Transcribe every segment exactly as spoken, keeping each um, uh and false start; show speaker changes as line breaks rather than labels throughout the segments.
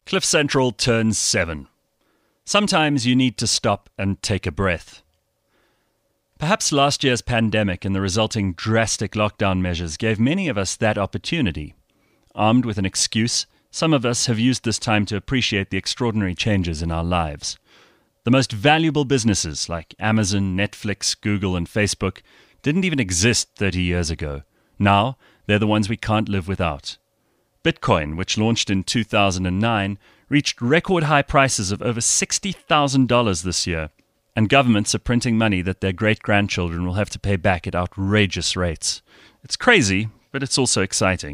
Cliff Central turns seven. Sometimes you need to stop and take a breath. Perhaps last year's pandemic and the resulting drastic lockdown measures gave many of us that opportunity. Armed with an excuse, some of us have used this time to appreciate the extraordinary changes in our lives. The most valuable businesses like Amazon, Netflix, Google, and Facebook didn't even exist thirty years ago. Now, they're the ones we can't live without. Bitcoin, which launched in two thousand nine, reached record high prices of over sixty thousand dollars this year, and governments are printing money that their great-grandchildren will have to pay back at outrageous rates. It's crazy, but it's also exciting.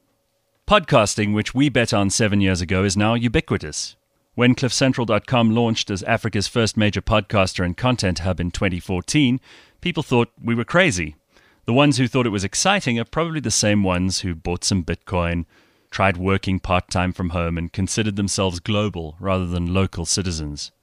Podcasting, which we bet on seven years ago, is now ubiquitous. When cliff central dot com launched as Africa's first major podcaster and content hub in twenty fourteen, people thought we were crazy. The ones who thought it was exciting are probably the same ones who bought some Bitcoin, tried working part-time from home, and considered themselves global rather than local citizens.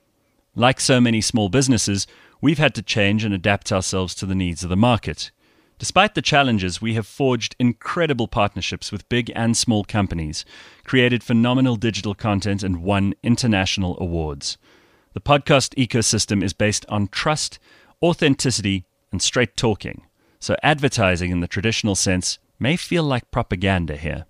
Like so many small businesses, we've had to change and adapt ourselves to the needs of the market. Despite the challenges, we have forged incredible partnerships with big and small companies, created phenomenal digital content, and won international awards. The podcast ecosystem is based on trust, authenticity, and straight talking, so advertising in the traditional sense may feel like propaganda here.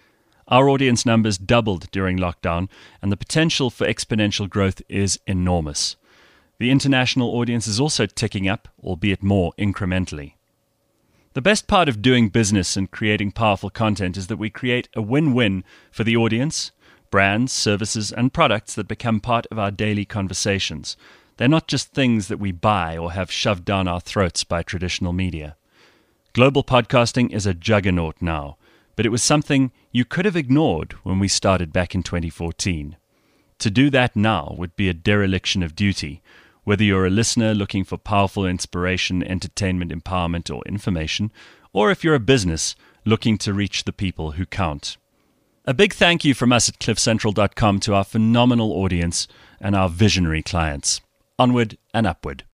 Our audience numbers doubled during lockdown, and the potential for exponential growth is enormous. The international audience is also ticking up, albeit more incrementally. The best part of doing business and creating powerful content is that we create a win-win for the audience, brands, services, and products that become part of our daily conversations. They're not just things that we buy or have shoved down our throats by traditional media. Global podcasting is a juggernaut now, but it was something you could have ignored when we started back in twenty fourteen. To do that now would be a dereliction of duty, whether you're a listener looking for powerful inspiration, entertainment, empowerment, or information, or if you're a business looking to reach the people who count. A big thank you from us at cliff central dot com to our phenomenal audience and our visionary clients. Onward and upward.